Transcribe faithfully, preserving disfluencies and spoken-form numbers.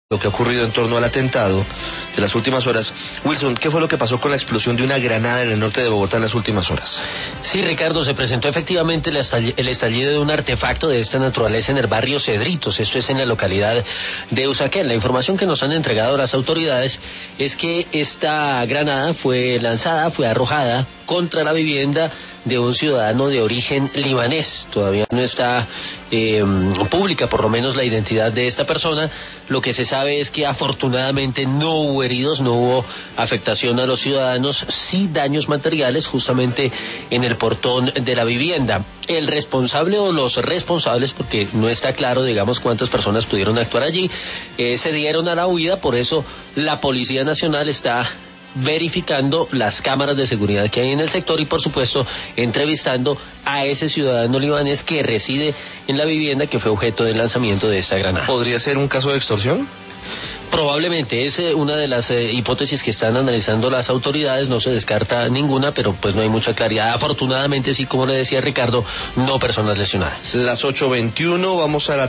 Lo que ha ocurrido en torno al atentado de las últimas horas. Wilson, ¿qué fue lo que pasó con la explosión de una granada en el norte de Bogotá en las últimas horas? Sí, Ricardo, se presentó efectivamente el estallido de un artefacto de esta naturaleza en el barrio Cedritos, esto es en la localidad de Usaquén. La información que nos han entregado las autoridades es que esta granada fue lanzada, fue arrojada contra la vivienda de un ciudadano de origen libanés. Todavía no está eh, pública, por lo menos, la identidad de esta persona. Lo que se sabe es que afortunadamente no hubo heridos, no hubo afectación a los ciudadanos, sí daños materiales justamente en el portón de la vivienda. El responsable o los responsables, porque no está claro, digamos, cuántas personas pudieron actuar allí, eh, se dieron a la huida. Por eso la Policía Nacional está verificando las cámaras de seguridad que hay en el sector y, por supuesto, entrevistando a ese ciudadano libanés que reside en la vivienda que fue objeto del lanzamiento de esta granada. ¿Podría ser un caso de extorsión? Probablemente, es eh, una de las eh, hipótesis que están analizando las autoridades, no se descarta ninguna, pero pues no hay mucha claridad. Afortunadamente, sí, como le decía Ricardo, no personas lesionadas. Las ocho veintiuno, vamos a la